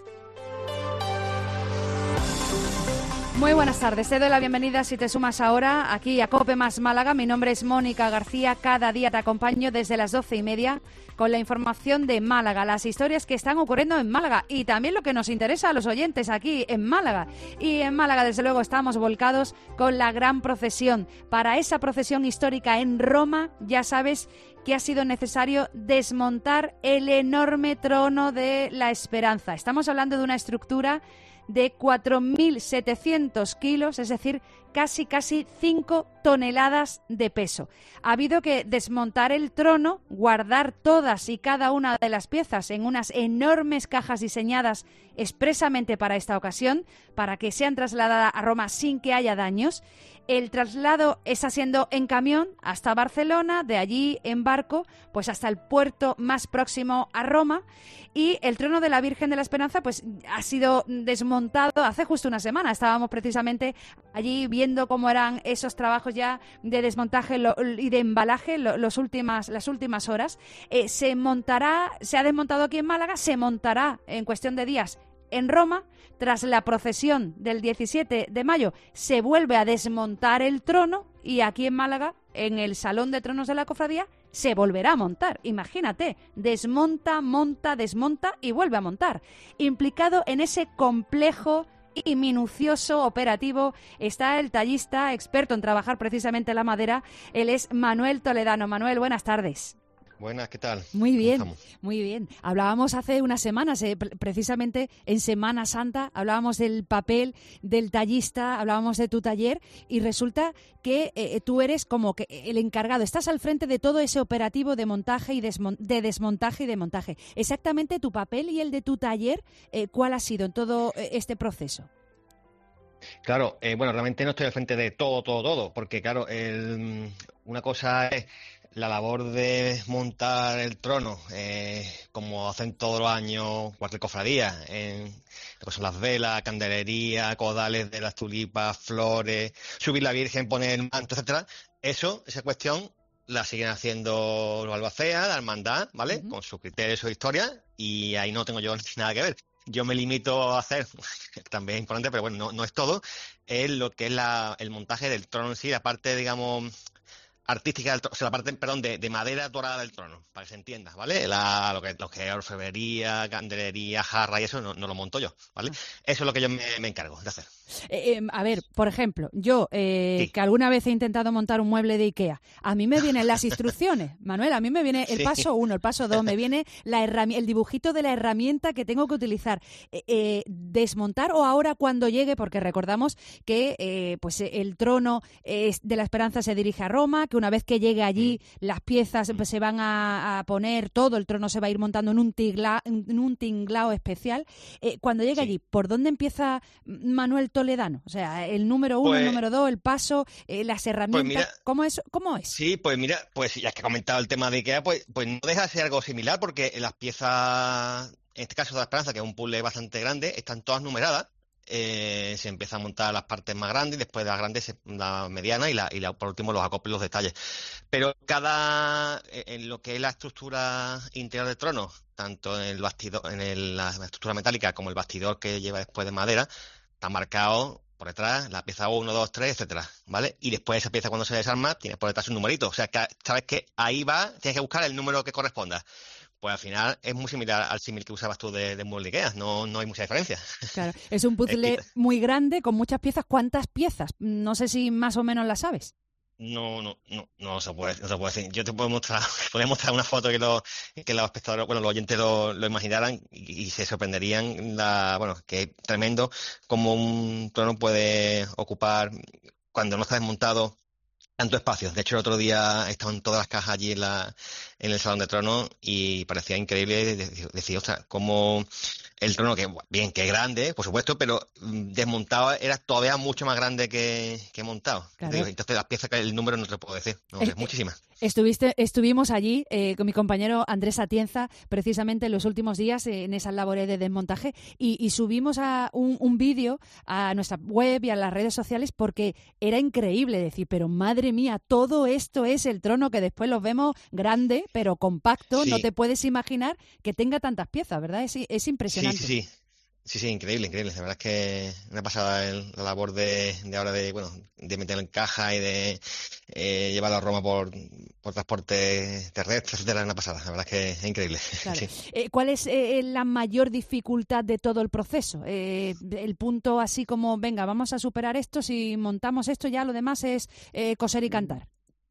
Muy buenas tardes, te doy la bienvenida si te sumas ahora aquí a COPE más Málaga. Mi nombre es Mónica García, cada día te acompaño desde las doce y media con la información de Málaga, las historias que están ocurriendo en Málaga y también lo que nos interesa a los oyentes aquí en Málaga. Y en Málaga, desde luego, estamos volcados con la gran procesión. Para esa procesión histórica en Roma, ya sabes que ha sido necesario desmontar el enorme trono de la Esperanza. Estamos hablando de una estructura de cuatro mil setecientos kilos, es decir, casi casi cinco toneladas de peso. Ha habido que desmontar el trono, guardar todas y cada una de las piezas en unas enormes cajas diseñadas expresamente para esta ocasión, para que sean trasladadas a Roma sin que haya daños. El traslado está siendo en camión hasta Barcelona, de allí en barco, pues hasta el puerto más próximo a Roma. Y el trono de la Virgen de la Esperanza pues ha sido desmontado hace justo una semana. Estábamos precisamente allí viendo cómo eran esos trabajos ya de desmontaje lo, y de embalaje lo, los últimas, las últimas horas. Eh, se montará, se ha desmontado aquí en Málaga, se montará en cuestión de días en Roma. Tras la procesión del diecisiete de mayo se vuelve a desmontar el trono y aquí en Málaga, en el Salón de Tronos de la Cofradía, se volverá a montar. Imagínate, desmonta, monta, desmonta y vuelve a montar. Implicado en ese complejo y minucioso operativo está el tallista experto en trabajar precisamente la madera. Él es Manuel Toledano. Manuel, buenas tardes. Buenas, ¿qué tal? Muy bien, muy bien. Hablábamos hace unas semanas, eh, precisamente en Semana Santa, hablábamos del papel del tallista, hablábamos de tu taller y resulta que eh, tú eres como que el encargado, estás al frente de todo ese operativo de montaje y desmon- de desmontaje y de montaje. Exactamente tu papel y el de tu taller, eh, ¿cuál ha sido en todo eh, este proceso? Claro, eh, bueno, realmente no estoy al frente de todo, todo, todo, porque claro, el, una cosa es la labor de montar el trono, eh, como hacen todos los años cualquier cofradía, en lo que son las velas, candelería, codales de las tulipas, flores, subir la Virgen, poner el manto, etcétera, eso, esa cuestión la siguen haciendo los albaceas, la hermandad, ¿vale? Uh-huh. Con su criterio, su historia, y ahí no tengo yo nada que ver. Yo me limito a hacer, también es importante, pero bueno, no, no es todo, es lo que es la, el montaje del trono en sí, la parte, digamos, artística del trono, o sea, la parte, perdón, de, de madera dorada del trono, para que se entienda, ¿vale? La, lo que, lo que es orfebrería, candelería, jarra y eso no, no lo monto yo, ¿vale? Eso es lo que yo me, me encargo de hacer. Eh, eh, a ver, por ejemplo, yo eh, sí. que alguna vez he intentado montar un mueble de Ikea, a mí me vienen las instrucciones, Manuel, a mí me viene el sí. paso uno, el paso dos, me viene la herrami- el dibujito de la herramienta que tengo que utilizar. Eh, eh, desmontar o ahora cuando llegue, porque recordamos que eh, pues el trono eh, de la Esperanza se dirige a Roma, que una vez que llegue allí las piezas pues, se van a, a poner, todo el trono se va a ir montando en un, tigla, en un tinglao especial. Eh, cuando llegue sí. allí, ¿por dónde empieza Manuel Toledano? O sea, el número uno, pues, el número dos, el paso, eh, las herramientas, pues mira, ¿cómo es? ¿Cómo es? Sí, pues mira, pues ya que he comentado el tema de Ikea, pues, pues no deja de ser algo similar porque las piezas, en este caso de la Esperanza, que es un puzzle bastante grande, están todas numeradas. Eh, se empieza a montar las partes más grandes y después de las grandes la mediana y, la, y la, por último los acoples, los detalles. Pero cada, en lo que es la estructura interior del trono, tanto en el bastidor, en el, la estructura metálica como el bastidor que lleva después de madera, está marcado por detrás la pieza uno, dos, tres, etcétera, ¿vale? Y después esa pieza cuando se desarma tiene por detrás un numerito, o sea que sabes que ahí va, tienes que buscar el número que corresponda. Pues al final es muy similar al símil que usabas tú de, de mueble Ikea, no, no hay mucha diferencia. Claro, es un puzzle es que... muy grande con muchas piezas. ¿Cuántas piezas? No sé si más o menos las sabes. No, no, no, no se puede, no se puede decir. Yo te puedo mostrar, podría mostrar una foto que los, que los espectadores, bueno, los oyentes lo, lo imaginaran y, y se sorprenderían, la, bueno, que es tremendo cómo un trono puede ocupar, cuando no está desmontado, tanto espacio. De hecho, el otro día estaban todas las cajas allí en la en el Salón de Tronos y parecía increíble decir, decir ostras, cómo el trono, que bien, que es grande, por supuesto, pero desmontado era todavía mucho más grande que, que montado. Claro. Entonces, las piezas, el número no te puedo decir, no, es, es muchísimas. Estuviste, estuvimos allí eh, con mi compañero Andrés Atienza, precisamente en los últimos días eh, en esas labores de desmontaje y, y subimos a un, un vídeo a nuestra web y a las redes sociales porque era increíble decir, pero madre mía, todo esto es el trono que después los vemos grande, pero compacto, sí. No te puedes imaginar que tenga tantas piezas, ¿verdad? Es, es impresionante. Sí, sí, sí. Sí, sí, increíble, increíble. La verdad es que una pasada el, la labor de, de ahora de, bueno, de meterlo en caja y de eh, llevarlo a Roma por, por transporte terrestre, etcétera, una pasada. La verdad es que es increíble. Claro. Sí. Eh, ¿Cuál es eh, la mayor dificultad de todo el proceso? Eh, el punto así como, venga, vamos a superar esto, si montamos esto ya lo demás es eh, coser y cantar.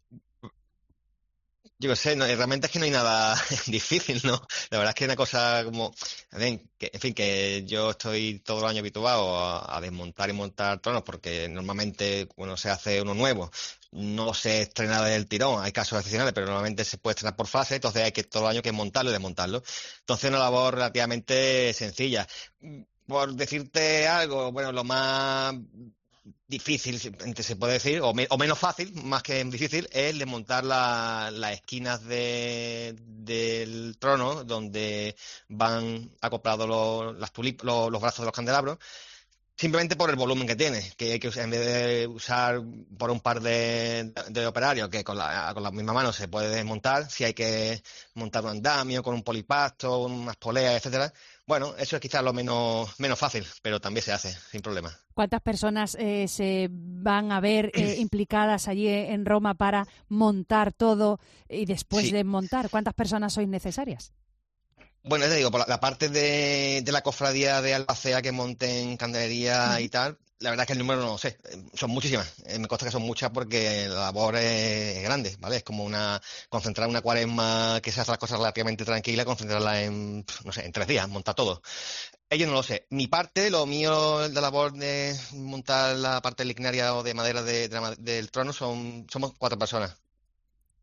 Yo qué sé, no, realmente es que no hay nada difícil, ¿no? La verdad es que es una cosa como, en fin, que, en fin, que yo estoy todo el año habituado a, a desmontar y montar tronos porque normalmente cuando se hace uno nuevo no se estrena del tirón, hay casos excepcionales, pero normalmente se puede estrenar por fase, entonces hay que todo el año que montarlo y desmontarlo. Entonces es una labor relativamente sencilla. Por decirte algo, bueno, lo más difícil, se puede decir, o, me, o menos fácil, más que difícil, es desmontar la, las esquinas de, del trono donde van acoplados los, las tulip, los, los brazos de los candelabros, simplemente por el volumen que tiene, que hay que en vez de usar por un par de, de operarios que con la, con la misma mano se puede desmontar, si hay que montar un andamio con un polipasto, unas poleas, etcétera. Bueno, eso es quizás lo menos menos fácil, pero también se hace sin problema. ¿Cuántas personas eh, se van a ver eh, implicadas allí en Roma para montar todo y después sí. desmontar? ¿Cuántas personas sois necesarias? Bueno, te digo, por la, la parte de, de la cofradía de albacea que monten candelería y tal, la verdad es que el número no lo sé, son muchísimas, eh, me consta que son muchas porque la labor es, es grande, ¿vale? Es como una concentrar una cuaresma que se hace las cosas relativamente tranquilas, concentrarla en, no sé, en tres días, montar todo. Ellos no lo sé. Mi parte, lo mío, la labor de montar la parte lignaria o de madera de, de la, del trono, son somos cuatro personas.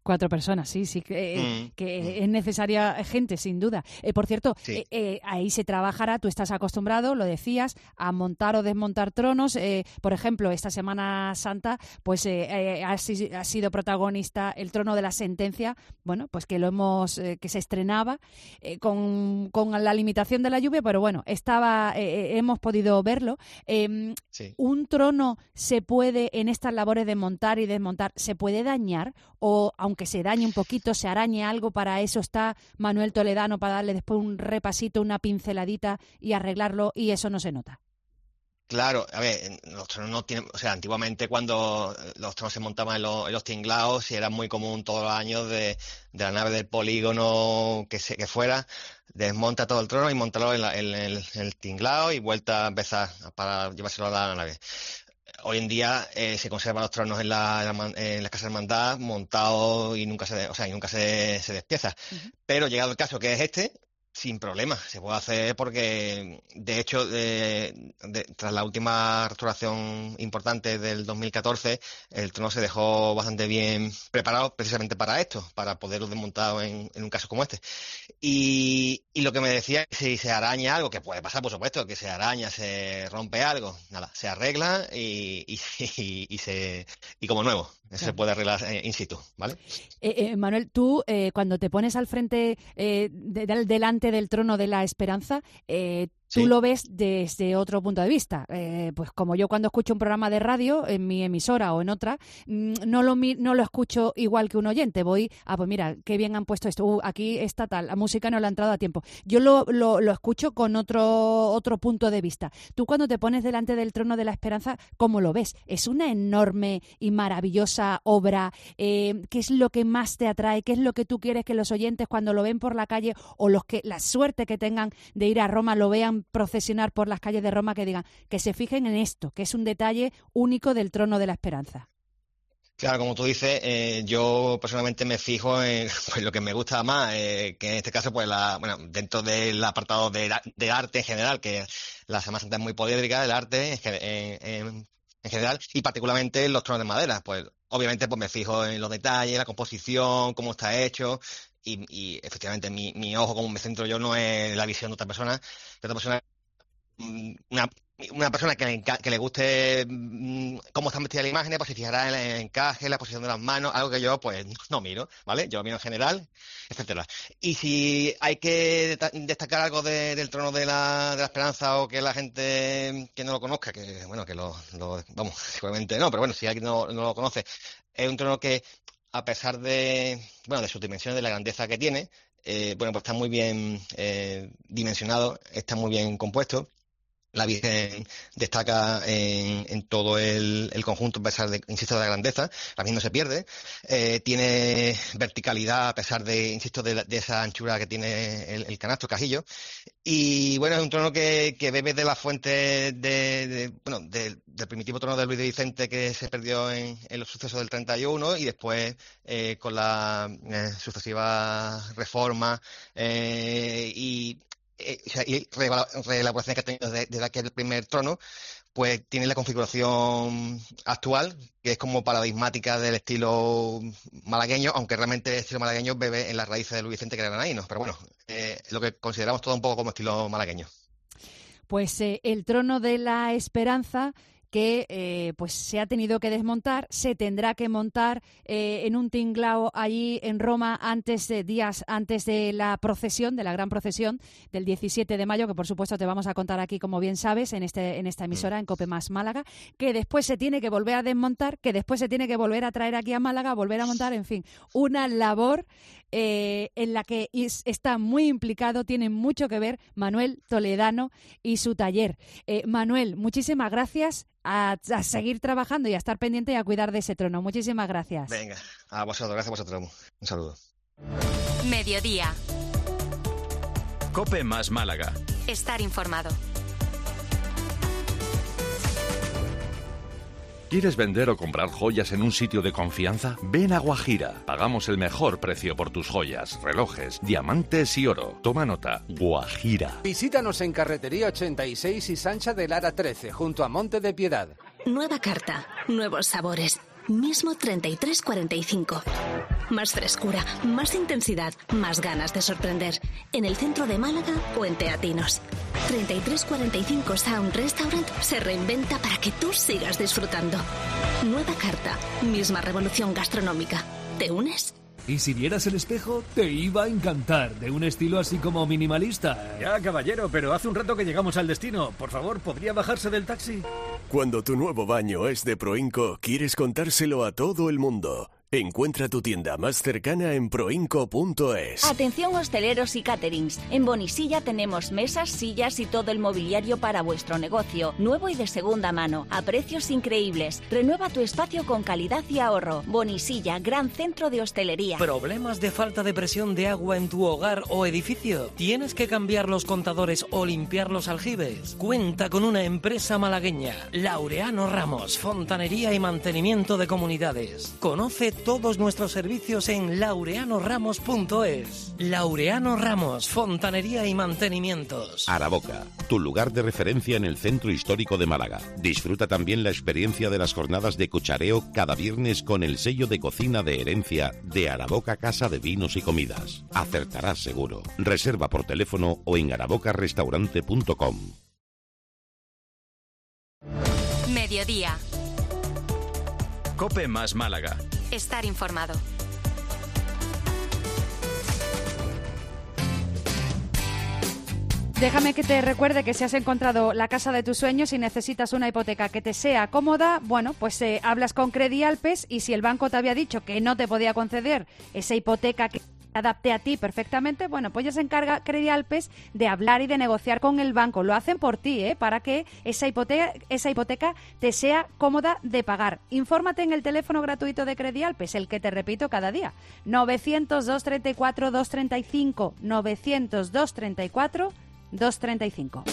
Cuatro personas, sí, sí, que, Mm, que mm. es necesaria gente, sin duda. Eh, por cierto, Sí. eh, eh, ahí se trabajará, tú estás acostumbrado, lo decías, a montar o desmontar tronos. Eh, por ejemplo, esta Semana Santa, pues eh, eh, ha, si- ha sido protagonista el trono de la sentencia, bueno, pues que lo hemos, eh, que se estrenaba eh, con, con la limitación de la lluvia, pero bueno, estaba, eh, eh, hemos podido verlo. Eh, Sí. ¿Un trono se puede, en estas labores de montar y desmontar, se puede dañar? O aunque se dañe un poquito, se arañe algo, para eso está Manuel Toledano, para darle después un repasito, una pinceladita y arreglarlo, y eso no se nota. Claro, a ver, los tronos no tienen, o sea, antiguamente cuando los tronos se montaban en los, en los tinglaos, y era muy común todos los años de, de la nave del polígono que se, que fuera, desmonta todo el trono y montarlo en, la- en el, en el tinglao y vuelta a empezar para llevárselo a la nave. Hoy en día eh, se conservan los tronos en la, en la, man- en la casa de hermandad montados y nunca se, de- o sea, y nunca se, se despieza. Pero llegado el caso que es este, sin problema, se puede hacer porque, de hecho, de- de- tras la última restauración importante del dos mil catorce, el trono se dejó bastante bien preparado precisamente para esto, para poderlo desmontar en, en un caso como este. Y, y lo que me decía, si se araña algo, que puede pasar, por supuesto, que se araña, se rompe algo, nada, se arregla y, y, y, y se, y como nuevo. Eso se puede arreglar eh, in situ, ¿vale? Eh, eh, Manuel, tú eh, cuando te pones al frente, eh, de- del- delante del trono de la esperanza, eh, tú Sí. lo ves desde otro punto de vista. Eh, pues como yo cuando escucho un programa de radio en mi emisora o en otra, mm, no lo, mi- no lo escucho igual que un oyente. Voy, ah, pues mira, qué bien han puesto esto. Uh, aquí está tal, la música no le ha entrado a tiempo. Yo lo, lo, lo escucho con otro, otro punto de vista. Tú cuando te pones delante del trono de la esperanza, ¿cómo lo ves? Es una enorme y maravillosa obra. Eh, ¿Qué es lo que más te atrae? ¿Qué es lo que tú quieres que los oyentes cuando lo ven por la calle, o los que la suerte que tengan de ir a Roma, lo vean procesionar por las calles de Roma, que digan, que se fijen en esto, que es un detalle único del trono de la esperanza? Claro, como tú dices, eh, yo personalmente me fijo en pues, lo que me gusta más, eh, que en este caso, pues, la, bueno, dentro del apartado de, la- de arte en general, que la Semana Santa es muy poliédrica, el arte en, ge- en- en- en general, y particularmente los tronos de madera, pues, obviamente, pues me fijo en los detalles, la composición, cómo está hecho, y, y efectivamente mi, mi ojo, como me centro yo, no es la visión de otra persona, de otra persona mm, una, una persona que le, enca- que le guste mm, cómo están vestidas las imágenes, pues se fijará en el encaje, la posición de las manos, algo que yo pues no miro, ¿vale? Yo miro en general, etcétera. Y si hay que deta- destacar algo de- del trono de la, de la esperanza, o que la gente que no lo conozca, que bueno, que lo, lo- vamos, seguramente no, pero bueno, si alguien no, no lo conoce, es un trono que, a pesar de, bueno, de sus dimensiones, de la grandeza que tiene, eh, bueno, pues está muy bien eh, dimensionado, está muy bien compuesto. La Virgen destaca en, en todo el, el conjunto, a pesar de, insisto, de la grandeza. La Virgen no se pierde. Eh, tiene verticalidad, a pesar de, insisto, de, la- de esa anchura que tiene el, el canasto, el cajillo. Y bueno, es un trono que, que bebe de la fuente de, de- bueno, del- del primitivo trono de Luis de Vicente, que se perdió en, en los sucesos del treinta y uno, y después eh, con la eh, sucesiva reforma eh, y eh, o sea, y revala- reelaboraciones que ha tenido desde, desde aquel primer trono, pues tiene la configuración actual, que es como paradigmática del estilo malagueño, aunque realmente el estilo malagueño bebe en las raíces de Luis Vicente, que era granaíno, pero bueno, eh, lo que consideramos todo un poco como estilo malagueño. Pues eh, el trono de la esperanza, que eh, pues se ha tenido que desmontar, se tendrá que montar eh, en un tinglao allí en Roma antes de días antes de la procesión, de la gran procesión del diecisiete de mayo, que por supuesto te vamos a contar aquí, como bien sabes, en este en esta emisora, en COPE más Málaga, que después se tiene que volver a desmontar, que después se tiene que volver a traer aquí a Málaga, volver a montar, en fin, una labor eh, en la que is- está muy implicado, tiene mucho que ver Manuel Toledano y su taller. Eh, Manuel, muchísimas gracias. A, a seguir trabajando y a estar pendiente y a cuidar de ese trono. Muchísimas gracias. Venga, a vosotros, gracias a vosotros. Un saludo. Mediodía. COPE más Málaga. Estar informado. ¿Quieres vender o comprar joyas en un sitio de confianza? Ven a Guajira. Pagamos el mejor precio por tus joyas, relojes, diamantes y oro. Toma nota. Guajira. Visítanos en Carretería ochenta y seis y Sancha de Lara trece, junto a Monte de Piedad. Nueva carta, nuevos sabores. Mismo treinta y tres cuarenta y cinco. Más frescura, más intensidad, más ganas de sorprender. En el centro de Málaga o en Teatinos. treinta y tres cuarenta y cinco Sound Restaurant se reinventa para que tú sigas disfrutando. Nueva carta, misma revolución gastronómica. ¿Te unes? Y si vieras el espejo, te iba a encantar, de un estilo así como minimalista. Ya, caballero, pero hace un rato que llegamos al destino. Por favor, ¿podría bajarse del taxi? Cuando tu nuevo baño es de Proinco, quieres contárselo a todo el mundo. Encuentra tu tienda más cercana en proinco punto es. Atención hosteleros y caterings. En Bonisilla tenemos mesas, sillas y todo el mobiliario para vuestro negocio. Nuevo y de segunda mano, a precios increíbles. Renueva tu espacio con calidad y ahorro. Bonisilla, gran centro de hostelería. ¿Problemas de falta de presión de agua en tu hogar o edificio? ¿Tienes que cambiar los contadores o limpiar los aljibes? Cuenta con una empresa malagueña, Laureano Ramos, fontanería y mantenimiento de comunidades. Conoce todos nuestros servicios en laureano ramos punto es. Laureano Ramos, fontanería y mantenimientos. Araboca, tu lugar de referencia en el centro histórico de Málaga. Disfruta también la experiencia de las jornadas de cuchareo cada viernes con el sello de cocina de herencia de Araboca Casa de Vinos y Comidas. Acertarás seguro. Reserva por teléfono o en araboca restaurante punto com. Mediodía. COPE más Málaga. Estar informado. Déjame que te recuerde que si has encontrado la casa de tus sueños y necesitas una hipoteca que te sea cómoda, bueno, pues eh, hablas con Credialpes y si el banco te había dicho que no te podía conceder esa hipoteca que adapte a ti perfectamente, bueno, pues ya se encarga Credialpes de hablar y de negociar con el banco. Lo hacen por ti, ¿eh? Para que esa hipoteca, esa hipoteca te sea cómoda de pagar. Infórmate en el teléfono gratuito de Credialpes, el que te repito cada día. novecientos, doscientos treinta y cuatro, doscientos treinta y cinco. novecientos, doscientos treinta y cuatro, doscientos treinta y cinco.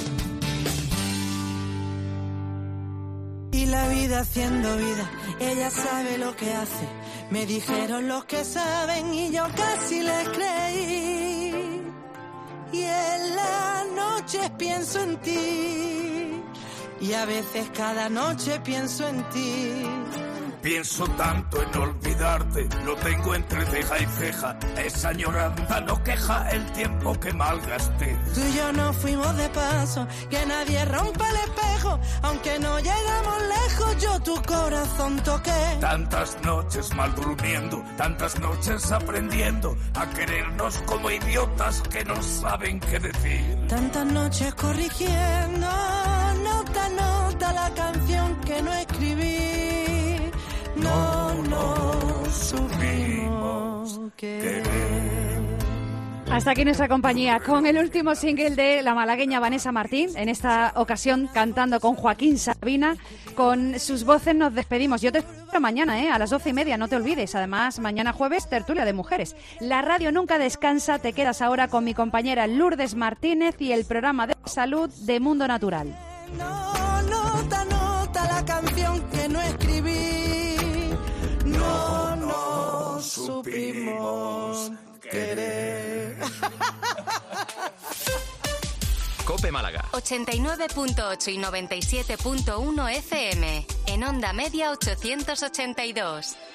Y la vida haciendo vida, ella sabe lo que hace. Me dijeron los que saben y yo casi les creí. Y en las noches pienso en ti. Y a veces cada noche pienso en ti. Pienso tanto en olvidarte, lo tengo entre ceja y ceja. Esa añoranza no queja el tiempo que malgasté. Tú y yo nos fuimos de paso, que nadie rompa el espejo. Aunque no llegamos lejos, yo tu corazón toqué. Tantas noches mal durmiendo, tantas noches aprendiendo a querernos como idiotas que no saben qué decir. Tantas noches corrigiendo, nota a nota, la canción que no escribí. No nos supimos querer. Hasta aquí nuestra compañía con el último single de la malagueña Vanessa Martín, en esta ocasión cantando con Joaquín Sabina. Con sus voces nos despedimos. Yo te espero mañana, ¿eh? A las doce y media, no te olvides. Además, mañana jueves, tertulia de mujeres. La radio nunca descansa. Te quedas ahora con mi compañera Lourdes Martínez y el programa de salud de Mundo Natural. No, nota, nota, la canción que no escribí. No nos supimos querer. COPE Málaga. ochenta y nueve punto ocho y noventa y siete punto uno F M. En onda media ochocientos ochenta y dos.